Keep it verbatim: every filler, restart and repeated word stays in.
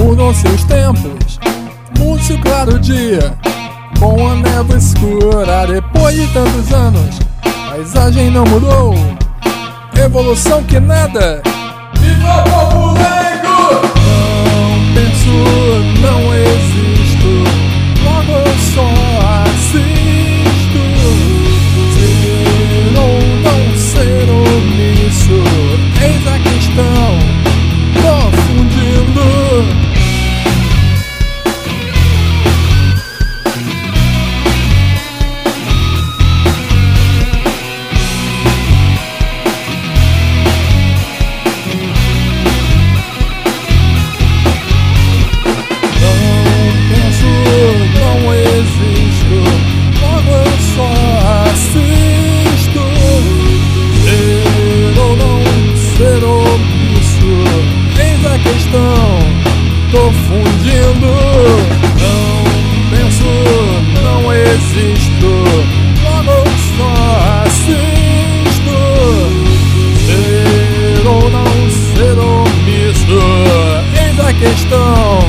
Mudam-se os tempos, muda-se o claro dia, com a névoa escura. Depois de tantos anos, a paisagem não mudou. Evolução que nada. Viva o povo leigo! Não penso, não existo, logo eu só assisto. Ser ou não ser omisso, eis a questão, confundindo. Tô fundindo, não penso, não existo, logo eu só assisto. Ser ou não ser omisso, eis a questão.